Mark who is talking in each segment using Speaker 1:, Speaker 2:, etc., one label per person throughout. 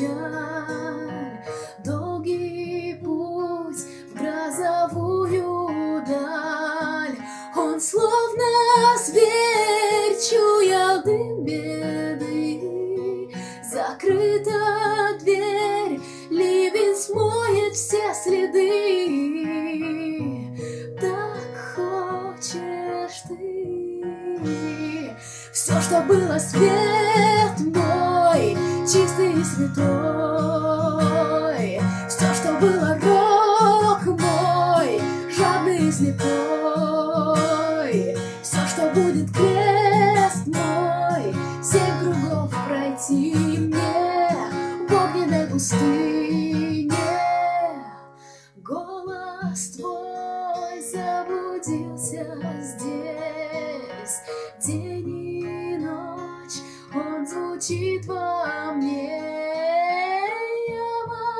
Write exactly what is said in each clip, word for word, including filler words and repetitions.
Speaker 1: печаль, долгий путь в грозовую даль. Он словно зверь чуял дым беды. Закрыта дверь, ливень смоет все следы. Так хочешь ты. Все, что было, свет мой, чистый и святой. Все, что было, рок мой, жадный и слепой. Все, что будет, крест мой, семь кругов пройти мне в огненной пустыне. Голос твой заблудился здесь, день и ночь он звучит во мне. Я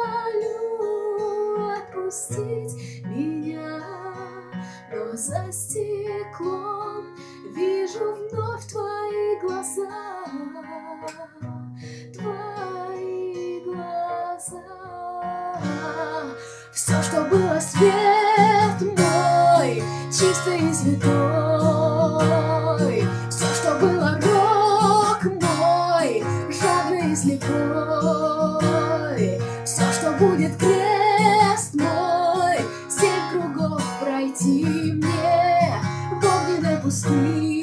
Speaker 1: молю отпустить меня, но за стеклом вижу вновь твои глаза, твои глаза. Все, что было, свет мой, чистый и святой. Все, что было, рок мой, жадный и слепой. Все, что будет, крест мой, семь кругов пройти мне в огненной пустыне.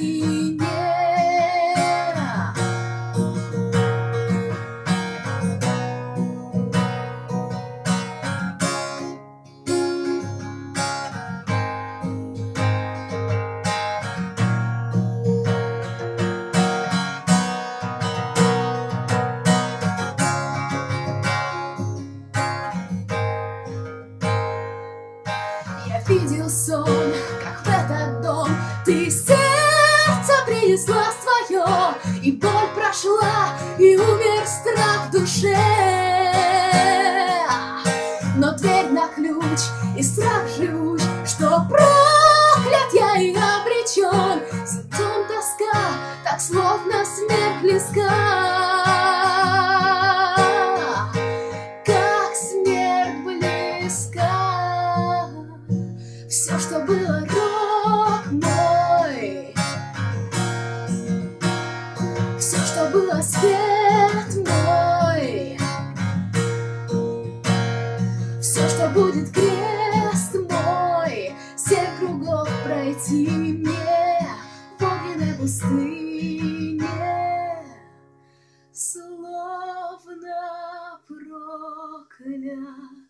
Speaker 1: Я видел сон, как в этот дом ты сердце принесла свое, и боль прошла, и умер страх в душе. Но дверь на ключ, и страх живуч, что проклят я и обречен. Симптом тоска, так словно смерть близка. Все, что было, рок мой. Все, что было, свет мой. Все, что будет, крест мой. Семь кругов пройти мне в огненной пустыне. Словно проклят